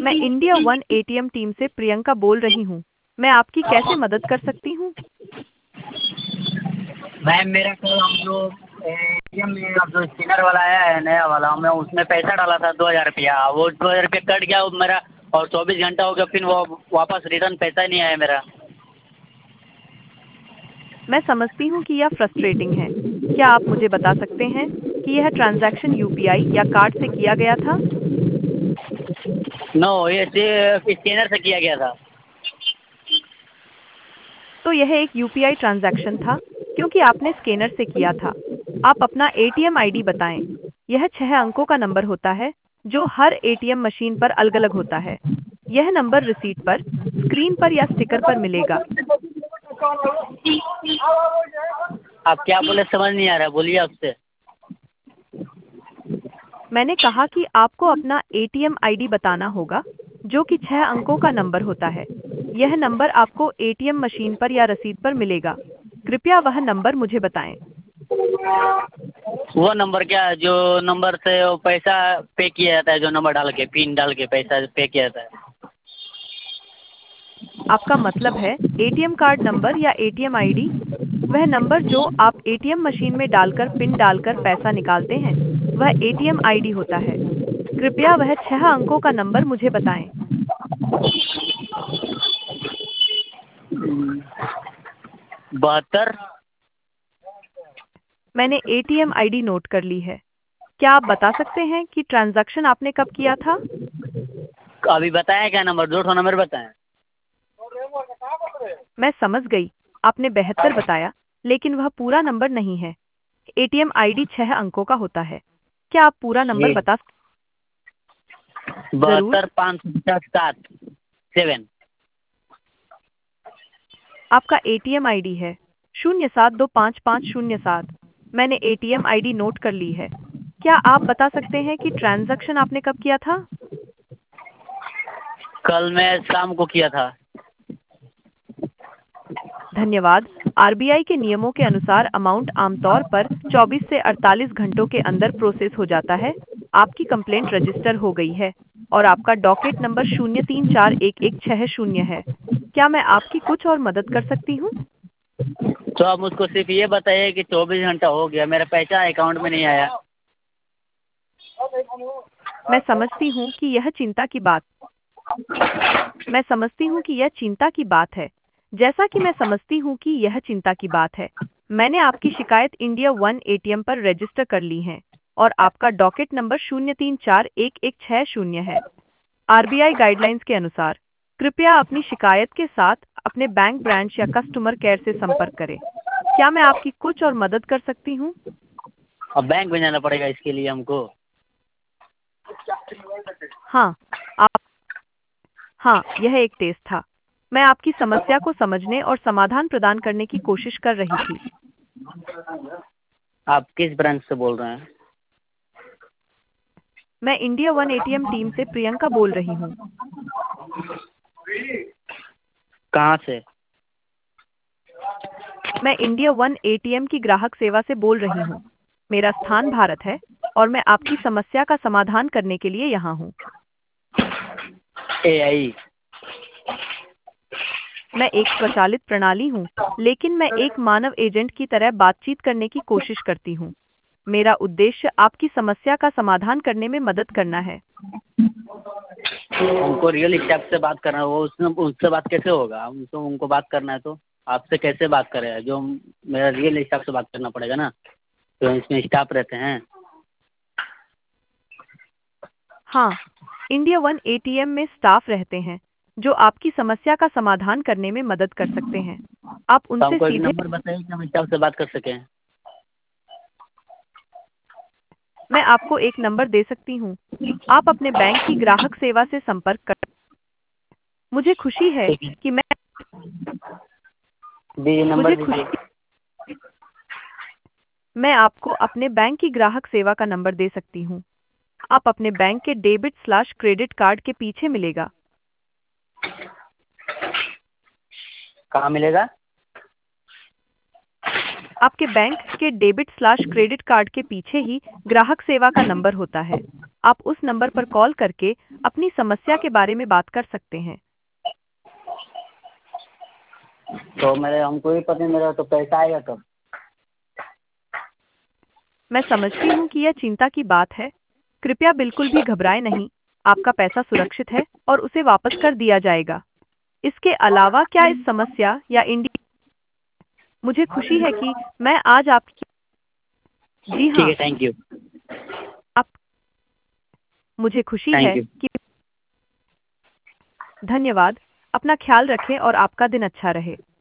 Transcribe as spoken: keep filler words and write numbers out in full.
मैं India one ATM team से प्रियंका बोल रही हूँ। मैं आपकी कैसे मदद कर सकती हूँ? मैम मेरा कल हम जो एटीएम में अब जो स्कैनर वाला आया है नया वाला, मैं उसमें पैसा डाला था दो हज़ार रुपया, वो दो हज़ार रुपया कट गया वो मेरा, और चौबीस घंटा हो गया, फिर वो वापस रिटर्न पैसा ही नहीं आया मेरा। मैं समझती हूँ कि यह फ्रस्ट्रेटिंग है। क्या आप मुझे बता सकते हैं कि यह ट्रांजैक्शन यूपीआई या कार्ड से किया गया था? नो, ये स्कैनर से किया गया था। तो यह एक यूपीआई ट्रांजैक्शन था क्योंकि आपने स्कैनर से किया था। आप अपना एटीएम आईडी बताएं। यह छह अंकों का नंबर होता है जो हर एटीएम मशीन पर अलग-अलग होता है। यह नंबर रिसीट पर, स्क्रीन पर या स्टिकर पर मिलेगा। आप क्या बोले समझ नहीं आ रहा, बोलिए आपसे। मैंने कहा कि आपको अपना एटीएम आईडी बताना होगा जो कि छह अंकों का नंबर होता है। यह नंबर आपको एटीएम मशीन पर या रसीद पर मिलेगा। कृपया वह नंबर मुझे बताएं। वो नंबर क्या है जो नंबर से वो पैसा पे किया जाता है, जो नंबर डाल के पिन डाल के पैसा पे किया जाता है? आपका मतलब है एटीएम कार्ड नंबर या एटीएम आईडी? वह नंबर जो आप एटीएम मशीन में डालकर पिन डालकर पैसा निकालते हैं, वह एटीएम आईडी होता है। कृपया वह छह अंकों का नंबर मुझे बताएं। बहत्तर। मैंने एटीएम आईडी नोट कर ली है। क्या आप बता सकते हैं कि ट्रांजैक्शन आपने कब किया था? अभी बताया क्या नंबर? दो ठो नंबर बताएं। मैं समझ गई। आपने बहत्तर बताया, लेकिन वह पूरा नंबर नहीं है। एटीएम आईडी छह अंकों का होता है। क्या आप पूरा नंबर जी, बता सकते? जरूर। बहत्तर पाँच सौ पचास सात सेवन। आपका एटीएम आईडी है शून्य सात दो पाँच पाँच शून्य सात। मैंने एटीएम आईडी नोट कर ली है। क्या आप बता सकते हैं कि ट्रांजैक्शन आपने कब किया था? कल मैं शाम को किया था। धन्यवाद। आरबीआई के नियमों के अनुसार अमाउंट आमतौर पर चौबीस से अड़तालीस घंटों के अंदर प्रोसेस हो जाता है। आपकी कंप्लेंट रजिस्टर हो गई है और आपका डॉकेट नंबर शून्य तीन चार एक एक छह शून्य है। क्या मैं आपकी कुछ और मदद कर सकती हूँ? तो आप मुझको सिर्फ ये बताइए कि चौबीस घंटा हो गया, मेरा पैसा अकाउंट में नहीं आया। मैं समझती हूँ कि यह चिंता की बात मैं समझती हूँ कि यह चिंता की बात है। जैसा कि मैं समझती हूँ कि यह चिंता की बात है, मैंने आपकी शिकायत इंडिया वन एटीएम पर रजिस्टर कर ली है और आपका डॉकेट नंबर शून्य तीन चार एक एक छह शून्य है। आरबीआई गाइडलाइंस के अनुसार कृपया अपनी शिकायत के साथ अपने बैंक ब्रांच या कस्टमर केयर से संपर्क करें। क्या मैं आपकी कुछ और मदद कर सकती हूँ? अब बैंक में जाना पड़ेगा इसके लिए हमको? हाँ, आप हाँ, यह एक टेस्ट था। मैं आपकी समस्या को समझने और समाधान प्रदान करने की कोशिश कर रही थी। आप किस ब्रांच से बोल रहे हैं? मैं इंडिया वन एटीएम टीम से प्रियंका बोल रही हूँ। कहाँ से? मैं इंडिया वन एटीएम की ग्राहक सेवा से बोल रही हूँ। मेरा स्थान भारत है और मैं आपकी समस्या का समाधान करने के लिए यहाँ हूँ। एआई। मैं एक स्वचालित प्रणाली हूँ, लेकिन मैं एक मानव एजेंट की तरह बातचीत करने की कोशिश करती हूँ। मेरा उद्देश्य आपकी समस्या का समाधान करने में मदद करना है। हमको रियल स्टाफ से बात करना है, वो उसमें उससे बात कैसे होगा? हमको उनको बात करना है तो आपसे कैसे बात करें? जो मेरा रियल स्टाफ से बात करना पड़ेगा ना, तो इसमें स्टाफ रहते हैं। हाँ, इंडिया वन एटीएम में स्टाफ रहते हैं जो आपकी समस्या का समाधान करने में मदद कर सकते हैं। आप तो उनसे हमको एक सीधे नंबर बताइए कि हम स्टाफ से बात कर सकें। मैं आपको एक नंबर दे सकती हूँ। आप अपने बैंक की ग्राहक सेवा से संपर्क कर। मुझे खुशी है ठीक है, कि मैं दीजिए नंबर मुझे दीजिए। खुशी मैं आपको अपने बैंक की ग्राहक सेवा का नंबर दे सकती हूँ। आप अपने बैंक के डेबिट स्लैश क्रेडिट कार्ड के पीछे मिलेगा। कहाँ मिलेगा? आपके बैंक के डेबिट स्लैश क्रेडिट कार्ड के पीछे ही ग्राहक सेवा का नंबर होता है। आप उस नंबर पर कॉल करके अपनी समस्या के बारे में बात कर सकते हैं। तो मेरे हमको ही पता नहीं, मेरा तो पैसा आएगा कब? मैं समझती हूँ कि यह चिंता की बात है। कृपया बिल्कुल भी घबराएं नहीं। आपका पैसा सुरक्षित है और उसे वापस कर दिया जाएगा। इसके अलावा क्या इस समस्या या इंडिया मुझे खुशी है कि मैं आज आपकी जी ठीक है, हाँ, थैंक यू। आप मुझे खुशी थैंक है यू। कि धन्यवाद। अपना ख्याल रखें और आपका दिन अच्छा रहे।